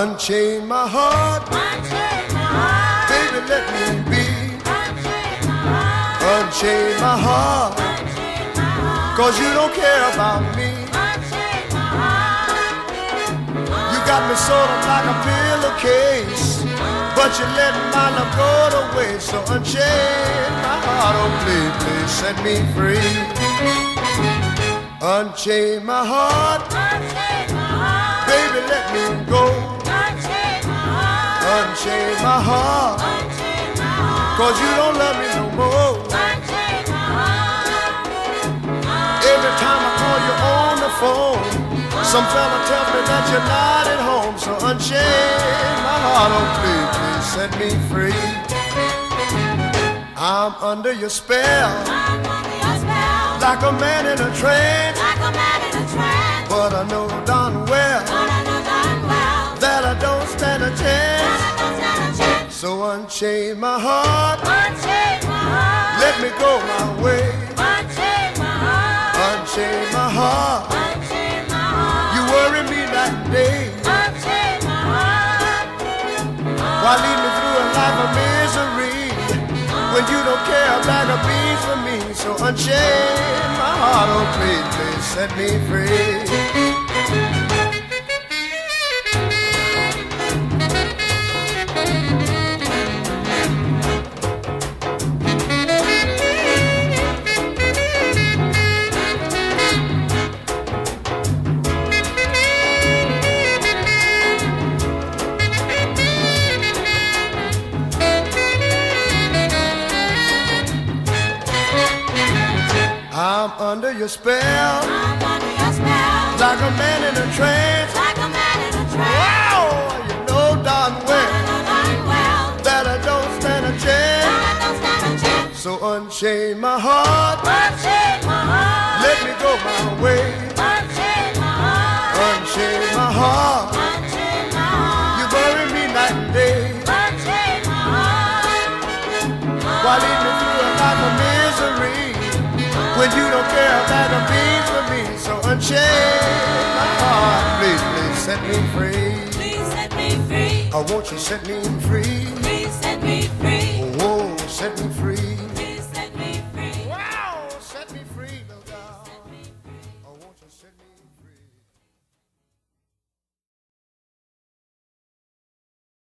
Unchain my heart, baby, let me be. Unchain my heart, 'cause you don't care about me. You got me sort of like a pillowcase, but you let my love go to waste. So unchain my heart, oh please, please set me free. Unchain my heart, baby, let me go. Unchain my heart, 'cause you don't love me no more. Every time I call you on the phone, some fella tells me that you're not at home. So unchain my heart, oh please, please set me free. I'm under your spell, like a man in a trance. But I know darn well that I don't stand a chance. So unchain my heart, let me go my way. Unchain my heart, you worry me night and day. Why lead me through a life of misery when you don't care a bag of beans for me? So unchain my heart, oh please, please set me free. I'm under your spell, like a man in a trance. Wow, you know darn well that I don't stand a chance. So unchain my heart, let me go my way. Unchain my heart, you bury me night and day. Why lead me through a life of misery when you don't care about a beans for me? So unchain my heart, please, please set me free. Please set me free. Oh, won't you set me free?